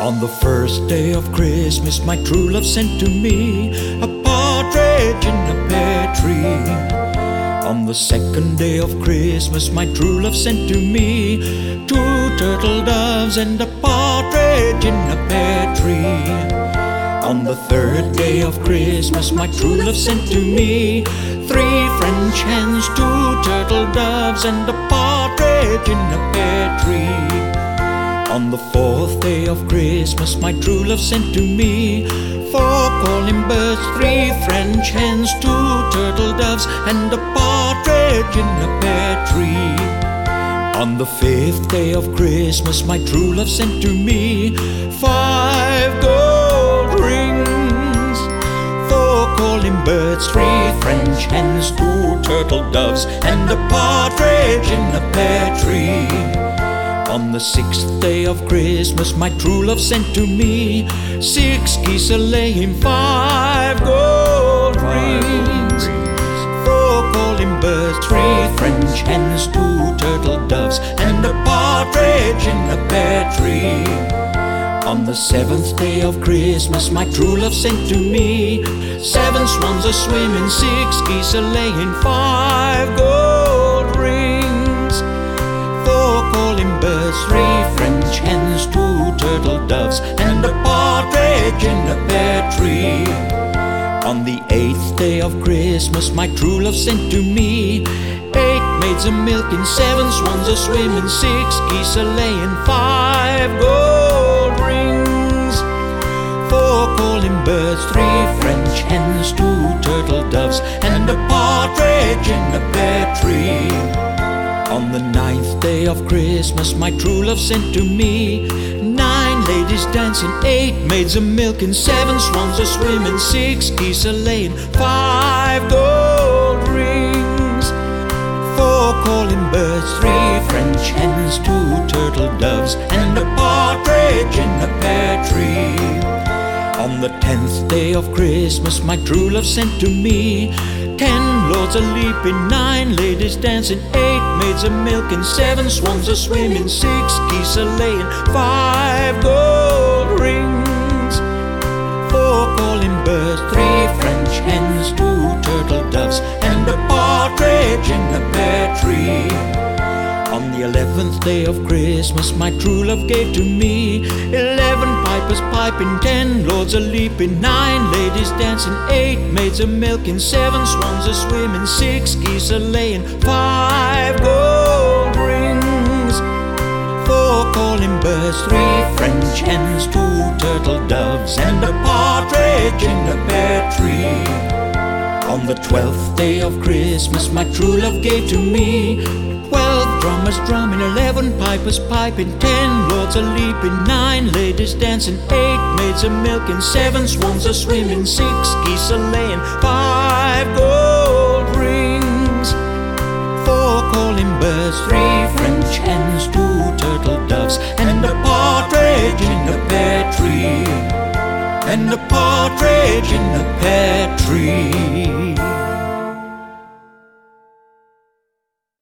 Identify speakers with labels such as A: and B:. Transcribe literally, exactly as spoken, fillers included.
A: On the first day of Christmas, my true love sent to me a partridge in a pear tree. On the second day of Christmas, my true love sent to me two turtle doves and a partridge in a pear tree. On the third day of Christmas, my true love sent to me three French hens, two turtle doves and a partridge in a pear tree. On the fourth day of Christmas, my true love sent to me four calling birds, three French hens, two turtle doves and a partridge in a pear tree. On the fifth day of Christmas, my true love sent to me five gold rings, four calling birds, three French hens, two turtle doves and a partridge in a pear tree. On the sixth day of Christmas, my true love sent to me six geese a-laying, five gold rings, four calling birds, three French hens, two turtle doves and a partridge in a pear tree. On the seventh day of Christmas, my true love sent to me seven swans a-swimming, six geese a-laying, five gold rings, four calling birds, three French hens, two turtle doves and a partridge in a pear tree. On the eighth day of Christmas, my true love sent to me eight maids a-milking, seven swans a-swimming, six geese a-laying, five gold rings, four calling birds, three French hens, two turtle doves and a partridge in a pear tree. On the ninth day of Christmas, my true love sent to me nine ladies dancing, eight maids a-milking, seven swans a-swimming, six geese a-laying, five gold rings, four calling birds, three French hens, two turtle doves and a partridge in a pear tree. On the tenth day of Christmas, my true love sent to me ten lords a-leaping, nine ladies dancing, eight maids a-milking, seven swans a-swimming, six geese a-laying, five gold rings, four calling birds, three French hens, two turtle doves and a partridge in a pear tree. On the eleventh day of Christmas, my true love gave to me eleven pipers piping, ten lords a-leaping, nine ladies dancing, eight maids a-milking, seven swans a-swimming, six geese a-laying, five gold rings, four calling birds, three French hens, two turtle doves and a partridge in a pear tree. On the twelfth day of Christmas, my true love gave to me twelve drummers drumming, eleven pipers piping, ten lords a-leaping, nine ladies dancing, eight maids a-milking, seven swans a-swimming, six geese a-laying, five gold rings, four calling birds, three French hens, two turtle doves and a partridge in a pear tree, and a partridge in a pear tree.